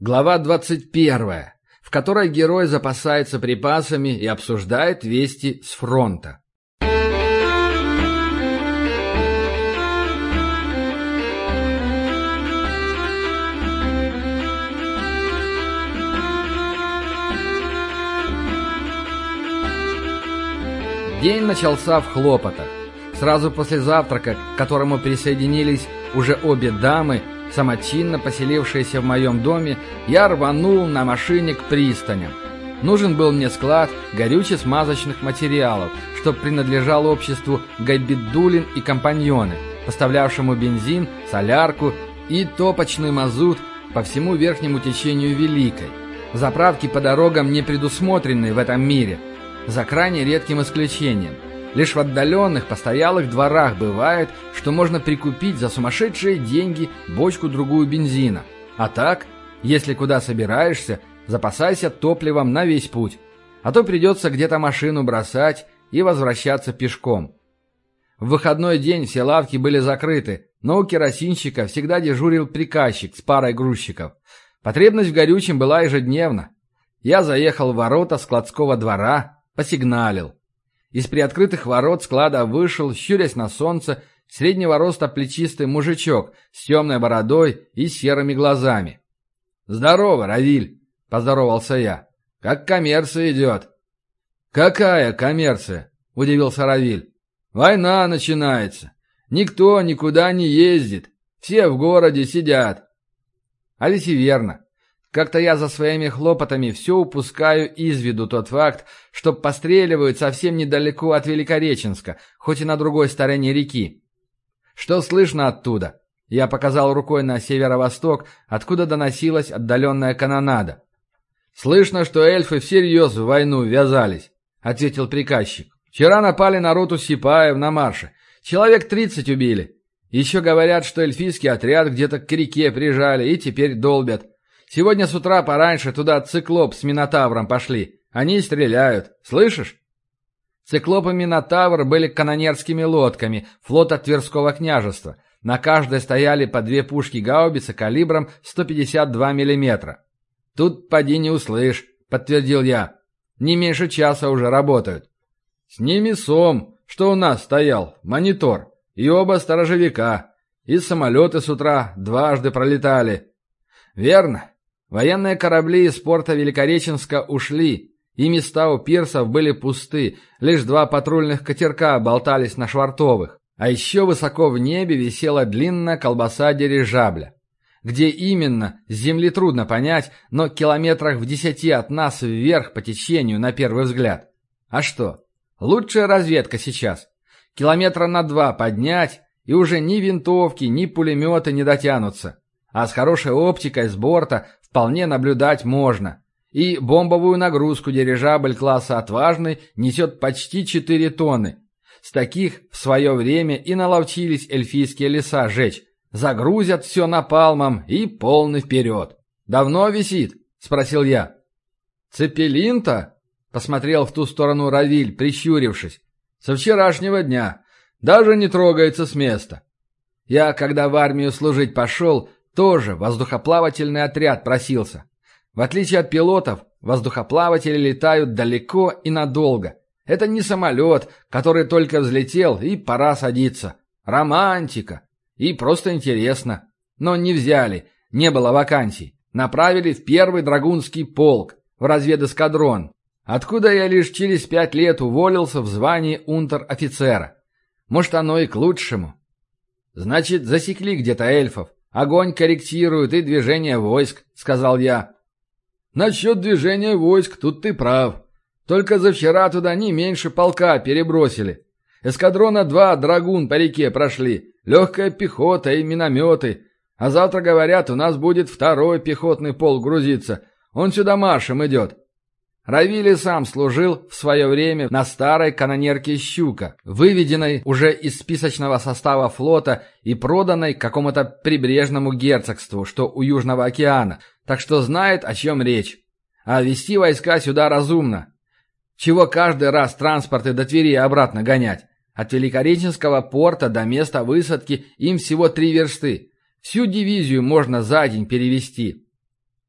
Глава 21, в которой герой запасается припасами и обсуждает вести с фронта. День начался в хлопотах. Сразу после завтрака, к которому присоединились уже обе дамы, самочинно поселившиеся в моем доме, я рванул на машине к пристаням. Нужен был мне склад горюче-смазочных материалов, что принадлежал обществу Гайбидуллин и компаньоны, поставлявшему бензин, солярку и топочный мазут по всему верхнему течению Великой. Заправки по дорогам не предусмотрены в этом мире, за крайне редким исключением. Лишь в отдаленных постоялых дворах бывает, что можно прикупить за сумасшедшие деньги бочку-другую бензина. А так, если куда собираешься, запасайся топливом на весь путь. А то придется где-то машину бросать и возвращаться пешком. В выходной день все лавки были закрыты, но у керосинщика всегда дежурил приказчик с парой грузчиков. Потребность в горючем была ежедневна. Я заехал в ворота складского двора, посигналил. Из приоткрытых ворот склада вышел, щурясь на солнце, среднего роста плечистый мужичок с темной бородой и серыми глазами. «Здорово, Равиль!» – поздоровался я. «Как коммерция идет?» «Какая коммерция?» – удивился Равиль. «Война начинается. Никто никуда не ездит. Все в городе сидят». А ведь и верно. Как-то я за своими хлопотами все упускаю из виду тот факт, что постреливают совсем недалеко от Великореченска, хоть и на другой стороне реки. «Что слышно оттуда?» Я показал рукой на северо-восток, откуда доносилась отдаленная канонада. «Слышно, что эльфы всерьез в войну ввязались», — ответил приказчик. «Вчера напали на роту сипаев на марше. Человек 30 убили. Еще говорят, что эльфийский отряд где-то к реке прижали и теперь долбят. Сегодня с утра пораньше туда циклоп с минотавром пошли. Они стреляют. Слышишь?» Циклоп и минотавр были канонерскими лодками флота Тверского княжества. На каждой стояли по 2 пушки-гаубицы калибром 152 мм. «Тут поди не услышь», — подтвердил я. «Не меньше часа уже работают». «С ними сом, что у нас стоял, монитор, и оба сторожевика. И самолеты с утра дважды пролетали». «Верно. Военные корабли из порта Великореченска ушли, и места у пирсов были пусты, лишь 2 патрульных катерка болтались на швартовых. А еще высоко в небе висела длинная колбаса дирижабля. Где именно, с земли трудно понять, но километрах в 10 от нас вверх по течению на первый взгляд. А что? Лучшая разведка сейчас. Километра на 2 поднять, и уже ни винтовки, ни пулеметы не дотянутся. А с хорошей оптикой с борта вполне наблюдать можно. И бомбовую нагрузку дирижабль класса «Отважный» несет почти 4 тонны. С таких в свое время и наловчились эльфийские леса жечь. Загрузят все напалмом и полный вперед. «Давно висит?» – спросил я. «Цепелин-то?» – посмотрел в ту сторону Равиль, прищурившись. «Со вчерашнего дня. Даже не трогается с места. Я, когда в армию служить пошел, тоже воздухоплавательный отряд просился. В отличие от пилотов, воздухоплаватели летают далеко и надолго. Это не самолет, который только взлетел и пора садиться. Романтика. И просто интересно. Но не взяли, не было вакансий. Направили в 1-й драгунский полк, в разведэскадрон. Откуда я лишь через 5 лет уволился в звании унтер-офицера. Может, оно и к лучшему. Значит, засекли где-то эльфов. Огонь корректируют и движение войск, сказал я. Насчет движения войск тут ты прав. Только за вчера туда не меньше полка перебросили. Эскадрона 2 драгун по реке прошли, легкая пехота и минометы. А завтра, говорят, у нас будет 2-й пехотный полк грузиться. Он сюда маршем идет. Равиль сам служил в свое время на старой канонерке «Щука», выведенной уже из списочного состава флота и проданной какому-то прибрежному герцогству, что у Южного океана, так что знает, о чем речь. А вести войска сюда разумно. Чего каждый раз транспорты до Твери обратно гонять? От Великореченского порта до места высадки им всего 3 версты. Всю дивизию можно за день перевести.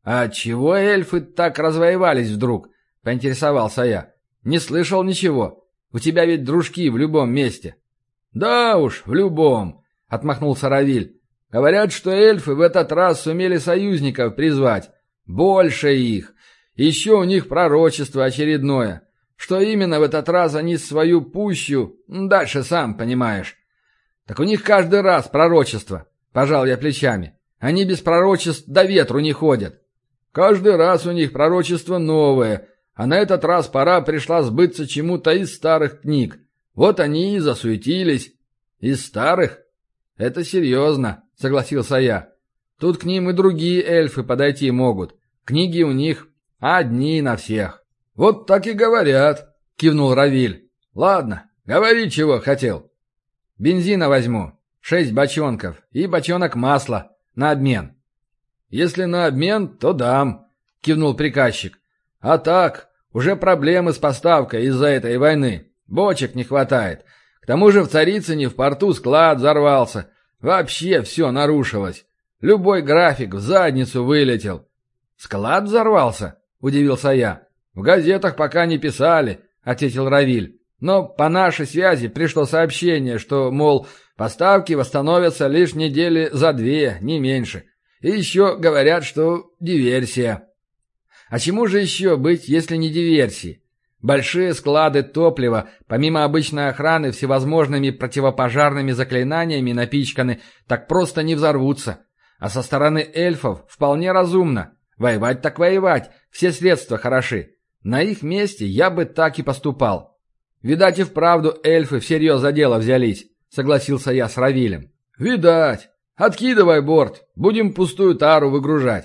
«А чего эльфы так развоевались вдруг?» — поинтересовался я. «Не слышал ничего. У тебя ведь дружки в любом месте». «Да уж, в любом», — отмахнулся Равиль. «Говорят, что эльфы в этот раз сумели союзников призвать. Больше их. Еще у них пророчество очередное. Что именно в этот раз они свою пущу, дальше сам понимаешь». «Так у них каждый раз пророчество», — пожал я плечами. «Они без пророчеств до ветру не ходят». «Каждый раз у них пророчество новое, а на этот раз пора пришла сбыться чему-то из старых книг. Вот они и засуетились». «Из старых? Это серьезно», — согласился я. «Тут к ним и другие эльфы подойти могут. Книги у них одни на всех». «Вот так и говорят», — кивнул Равиль. «Ладно, говори, чего хотел». «Бензина возьму, 6 бочонков и бочонок масла на обмен». «Если на обмен, то дам», — кивнул приказчик. «А так, уже проблемы с поставкой из-за этой войны. Бочек не хватает. К тому же в Царицыне в порту склад взорвался. Вообще все нарушилось. Любой график в задницу вылетел». «Склад взорвался?» — удивился я. «В газетах пока не писали», — ответил Равиль. «Но по нашей связи пришло сообщение, что, мол, поставки восстановятся лишь недели за 2, не меньше. И еще говорят, что диверсия». «А чему же еще быть, если не диверсии? Большие склады топлива, помимо обычной охраны, всевозможными противопожарными заклинаниями напичканы, так просто не взорвутся. А со стороны эльфов вполне разумно. Воевать так воевать, все средства хороши. На их месте я бы так и поступал». «Видать, и вправду эльфы всерьез за дело взялись», — согласился я с Равилем. «Видать. Откидывай борт, будем пустую тару выгружать».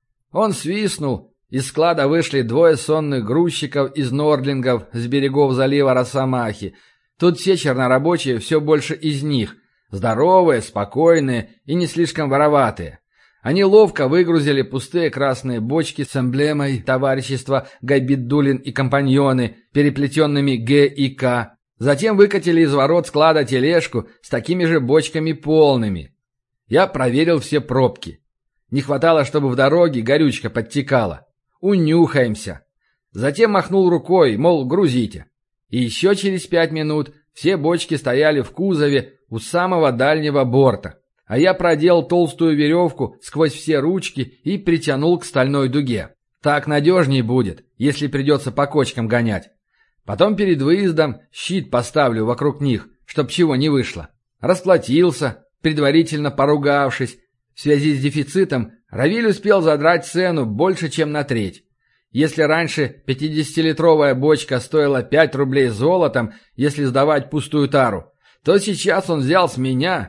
Он свистнул, из склада вышли 2 сонных грузчиков из нордлингов с берегов залива Росомахи. Тут все чернорабочие, все больше из них. Здоровые, спокойные и не слишком вороватые. Они ловко выгрузили пустые красные бочки с эмблемой товарищества Гайбиддулин и компаньоны, переплетенными Г и К. Затем выкатили из ворот склада тележку с такими же бочками полными. Я проверил все пробки. Не хватало, чтобы в дороге горючка подтекала. Унюхаемся. Затем махнул рукой, мол, грузите. И еще через 5 минут все бочки стояли в кузове у самого дальнего борта. А я продел толстую веревку сквозь все ручки и притянул к стальной дуге. Так надежнее будет, если придется по кочкам гонять. Потом перед выездом щит поставлю вокруг них, чтоб чего не вышло. Расплатился, предварительно поругавшись. В связи с дефицитом Равиль успел задрать цену больше, чем на треть. Если раньше 50-литровая бочка стоила 5 рублей золотом, если сдавать пустую тару, то сейчас он взял с меня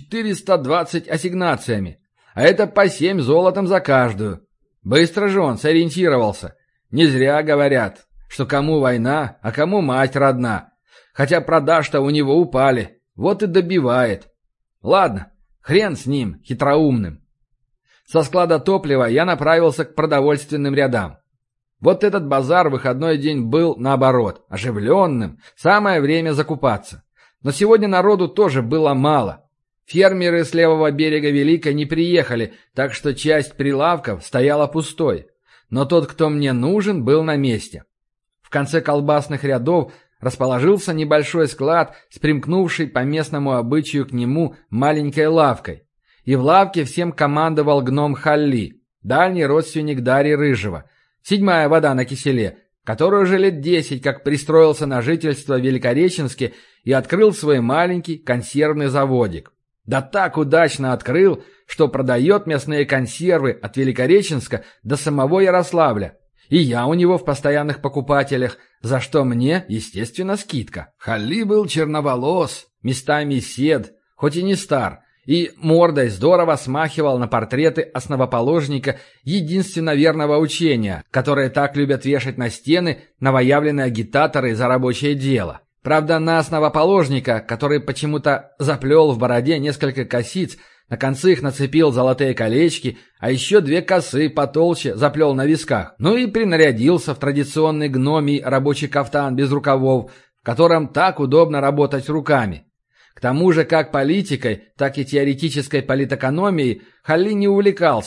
420 ассигнациями, а это по 7 золотом за каждую. Быстро же он сориентировался. Не зря говорят, что кому война, а кому мать родна. Хотя продаж-то у него упали, вот и добивает. Ладно, хрен с ним, хитроумным. Со склада топлива я направился к продовольственным рядам. Вот этот базар в выходной день был, наоборот, оживленным, самое время закупаться. Но сегодня народу тоже было мало. Фермеры с левого берега Великой не приехали, так что часть прилавков стояла пустой. Но тот, кто мне нужен, был на месте. В конце колбасных рядов расположился небольшой склад с примкнувшей по местному обычаю к нему маленькой лавкой. И в лавке всем командовал гном Халли, дальний родственник Дарьи Рыжего, 7-я вода на киселе, который уже лет 10 как пристроился на жительство в Великореченске и открыл свой маленький консервный заводик. Да так удачно открыл, что продает мясные консервы от Великореченска до самого Ярославля. И я у него в постоянных покупателях, за что мне, естественно, скидка. Халли был черноволос, местами сед, хоть и не стар, и мордой здорово смахивал на портреты основоположника единственно верного учения, которое так любят вешать на стены новоявленные агитаторы за рабочее дело. Правда, на основоположника, который почему-то заплел в бороде несколько косиц, на концы их нацепил золотые колечки, а еще 2 косы потолще заплел на висках. Ну и принарядился в традиционный гномий рабочий кафтан без рукавов, в котором так удобно работать руками. К тому же как политикой, так и теоретической политэкономией Халли не увлекался,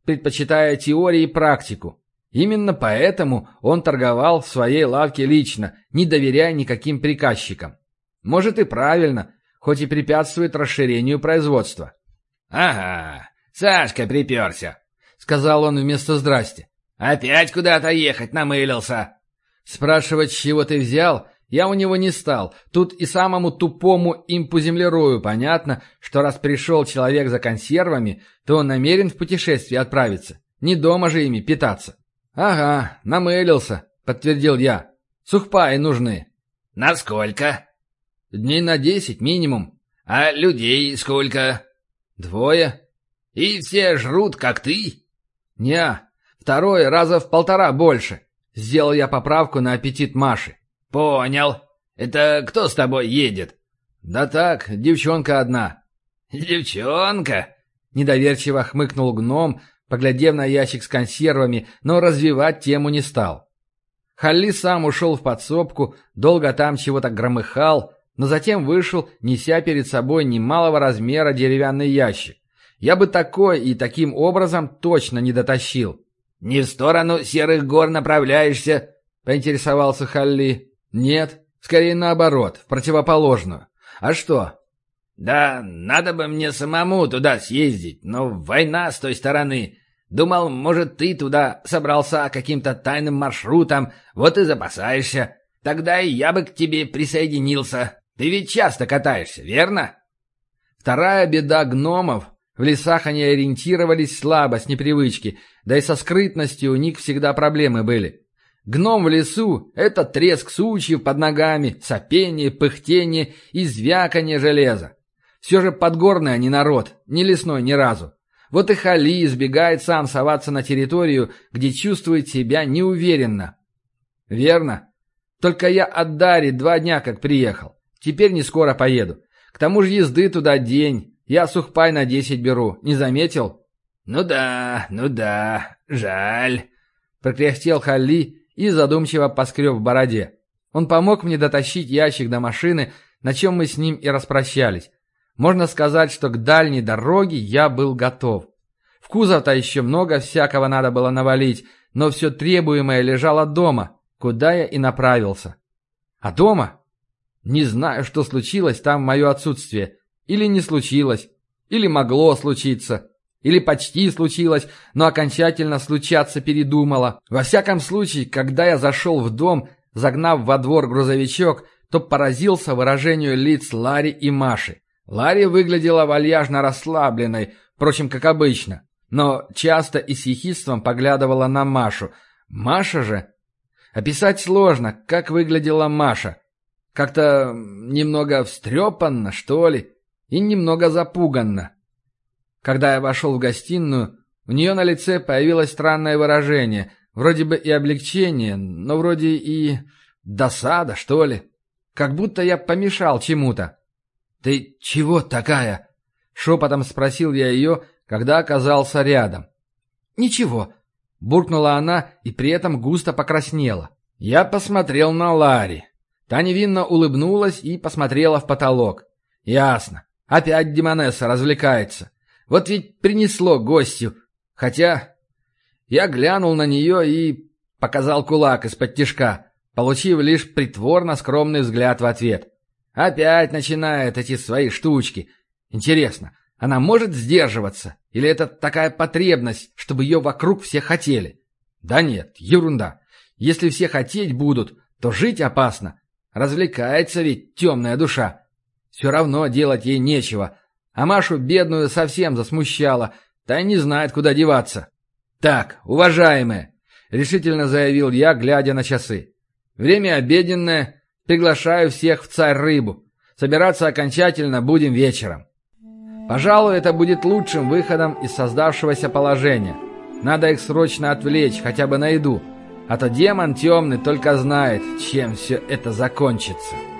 предпочитая теории и практику. Именно поэтому он торговал в своей лавке лично, не доверяя никаким приказчикам. Может и правильно, хоть и препятствует расширению производства. «Ага, Сашка приперся», — сказал он вместо «здрасте». «Опять куда-то ехать намылился». Спрашивать, с чего ты взял, я у него не стал. Тут и самому тупому импу-землерою понятно, что раз пришел человек за консервами, то он намерен в путешествие отправиться. Не дома же ими питаться. «Ага, намылился», — подтвердил я. «Сухпаи нужны». «Насколько?» «Дней на 10 минимум». «А людей сколько?» 2. «И все жрут, как ты?» «Не, второй раза в 1,5 больше». Сделал я поправку на аппетит Маши. «Понял. Это кто с тобой едет?» «Да так, девчонка одна». «Девчонка?» Недоверчиво хмыкнул гном, поглядев на ящик с консервами, но развивать тему не стал. Халли сам ушел в подсобку, долго там чего-то громыхал, но затем вышел, неся перед собой немалого размера деревянный ящик. Я бы такой и таким образом точно не дотащил. «Не в сторону Серых гор направляешься?» — поинтересовался Халли. «Нет, скорее наоборот, в противоположную. А что?» «Да надо бы мне самому туда съездить, но война с той стороны. Думал, может, ты туда собрался каким-то тайным маршрутом, вот и запасаешься. Тогда и я бы к тебе присоединился. Ты ведь часто катаешься, верно?» Вторая беда гномов. В лесах они ориентировались слабо, с непривычки, да и со скрытностью у них всегда проблемы были. Гном в лесу — это треск сучьев под ногами, сопение, пыхтение и звяканье железа. Все же подгорный они народ, не лесной ни разу. Вот и Халли избегает сам соваться на территорию, где чувствует себя неуверенно. Верно. Только я от Дарьи 2 дня как приехал. Теперь не скоро поеду. К тому же езды туда день. Я сухпай на 10 беру. Не заметил? Ну да, жаль. Прокряхтел Халли и задумчиво поскреб в бороде. Он помог мне дотащить ящик до машины, на чем мы с ним и распрощались. Можно сказать, что к дальней дороге я был готов. В кузов-то еще много всякого надо было навалить, но все требуемое лежало дома, куда я и направился. А дома? Не знаю, что случилось там в мое отсутствие. Или не случилось, или могло случиться, или почти случилось, но окончательно случаться передумало. Во всяком случае, когда я зашел в дом, загнав во двор грузовичок, то поразился выражению лиц Ларри и Маши. Ларри выглядела вальяжно расслабленной, впрочем, как обычно, но часто и с ехидством поглядывала на Машу. Маша же... Описать сложно, как выглядела Маша. Как-то немного встрепанно, что ли, и немного запуганно. Когда я вошел в гостиную, у нее на лице появилось странное выражение, вроде бы и облегчение, но вроде и досада, что ли. Как будто я помешал чему-то. «Ты чего такая?» — шепотом спросил я ее, когда оказался рядом. «Ничего», — буркнула она и при этом густо покраснела. Я посмотрел на Ларри. Та невинно улыбнулась и посмотрела в потолок. «Ясно. Опять Демонесса развлекается. Вот ведь принесло гостю. Хотя...» Я глянул на нее и показал кулак из-под тишка, получив лишь притворно скромный взгляд в ответ. Опять начинает эти свои штучки. Интересно, она может сдерживаться? Или это такая потребность, чтобы ее вокруг все хотели? Да нет, ерунда. Если все хотеть будут, то жить опасно. Развлекается ведь темная душа. Все равно делать ей нечего. А Машу бедную совсем засмущала. Та и не знает, куда деваться. «Так, уважаемые», — решительно заявил я, глядя на часы. «Время обеденное. Приглашаю всех в Царь-Рыбу. Собираться окончательно будем вечером. Пожалуй, это будет лучшим выходом из создавшегося положения. Надо их срочно отвлечь, хотя бы на еду. А то демон темный только знает, чем все это закончится».